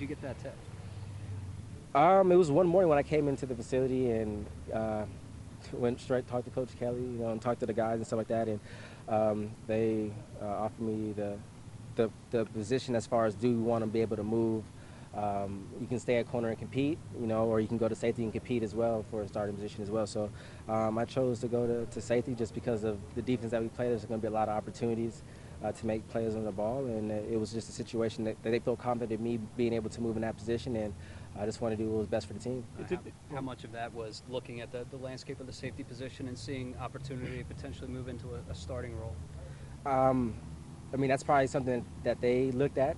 you get that tip? It was one morning when I came into the facility and went straight talked to Coach Kelly, and talked to the guys and stuff like that, and they offered me the position as far as do you want to be able to move. You can stay at corner and compete, or you can go to safety and compete as well for a starting position as well. So I chose to go to safety just because of the defense that we play. There's going to be a lot of opportunities to make plays on the ball, and it was just a situation that they felt confident in me being able to move in that position, and I just wanted to do what was best for the team. How much of that was looking at the landscape of the safety position and seeing opportunity to potentially move into a starting role? I mean, that's probably something that they looked at,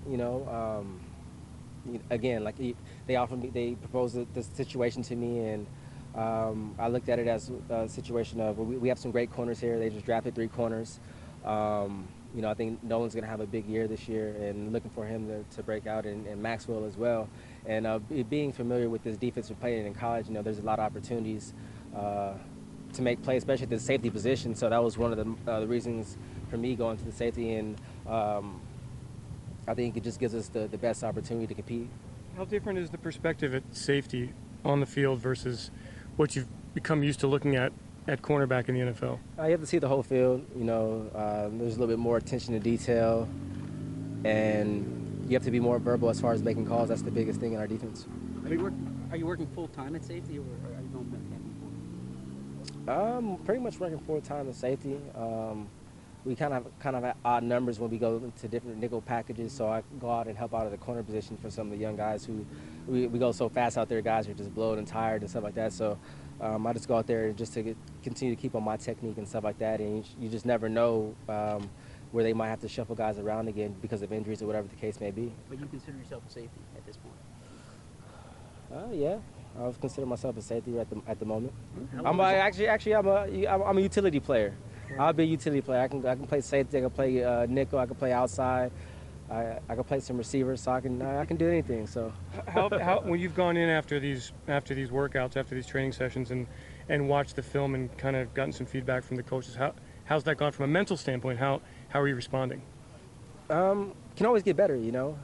again, like they proposed this situation to me, and I looked at it as a situation of we have some great corners here. They just drafted 3 corners. I think Nolan's going to have a big year this year, and looking for him to break out, and Maxwell as well. And being familiar with this defense we played in college, there's a lot of opportunities to make plays, especially at the safety position. So that was one of the reasons for me going to the safety, and I think it just gives us the best opportunity to compete. How different is the perspective at safety on the field versus what you've become used to looking at cornerback in the NFL? You have to see the whole field. There's a little bit more attention to detail, and you have to be more verbal as far as making calls. That's the biggest thing in our defense. Are you working full time at safety, or are you going back? Pretty much working full time at safety. We kind of have odd numbers when we go into different nickel packages, so I go out and help out at the corner position for some of the young guys who we go so fast out there. Guys are just bloated and tired and stuff like that. So I just go out there just to continue to keep on my technique and stuff like that. And you just never know where they might have to shuffle guys around again because of injuries or whatever the case may be. But you consider yourself a safety at this point? Yeah. I would consider myself a safety at the moment. I'm a utility player. I'll be a utility player. I can play safety. I can play nickel. I can play outside. I can play some receivers. So I can do anything. So how when you've gone in after these workouts, after these training sessions, and watched the film and kind of gotten some feedback from the coaches, how's that gone from a mental standpoint? How are you responding? Can always get better.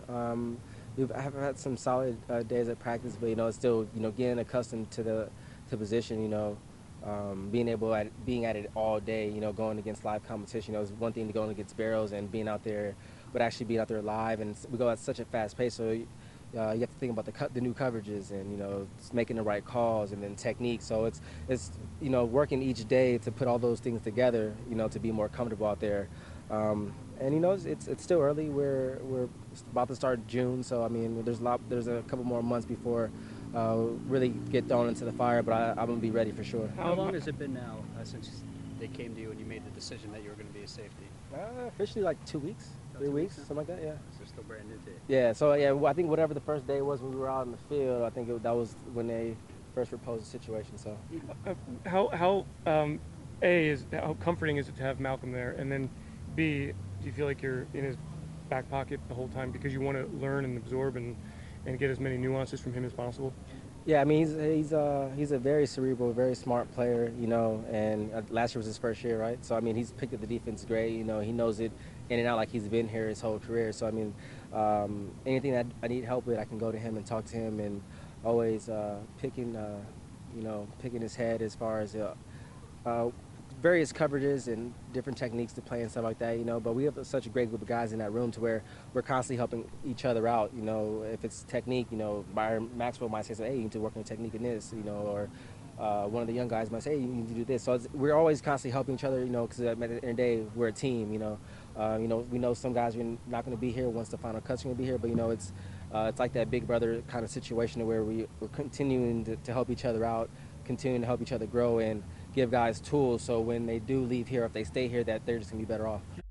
I have had some solid days at practice, but it's still getting accustomed to the position. Being at it all day. Going against live competition. It's one thing to go against Barrows and being out there, but actually being out there live, and we go at such a fast pace. So you have to think about the new coverages and making the right calls and then technique. So it's working each day to put all those things together. To be more comfortable out there. And it's still early. We're about to start June, so I mean there's a couple more months before really get thrown into the fire. But I'm gonna be ready for sure. How long has it been now since they came to you and you made the decision that you were going to be a safety? Officially like 2 weeks, 3 weeks, something like that. Yeah. So still brand new to you. Yeah. So yeah, I think whatever the first day was when we were out in the field, I think that was when they first proposed the situation. So how comforting is it to have Malcolm there, and then B, do you feel like you're in his back pocket the whole time because you want to learn and absorb and get as many nuances from him as possible? Yeah, I mean he's a very cerebral, very smart player, and last year was his first year, right? So I mean he's picked up the defense great, he knows it in and out like he's been here his whole career. So I mean anything that I need help with, I can go to him and talk to him, and always picking his head as far as various coverages and different techniques to play and stuff like that, but we have such a great group of guys in that room to where we're constantly helping each other out. If it's technique, Byron Maxwell might say, hey, you need to work on your technique in this, or one of the young guys might say, hey, you need to do this. So we're always constantly helping each other, because at the end of the day, we're a team, we know some guys are not going to be here once the final cuts are going to be here, but it's like that big brother kind of situation where we're continuing to help each other out, continuing to help each other grow, and give guys tools so when they do leave here, if they stay here, that they're just going to be better off.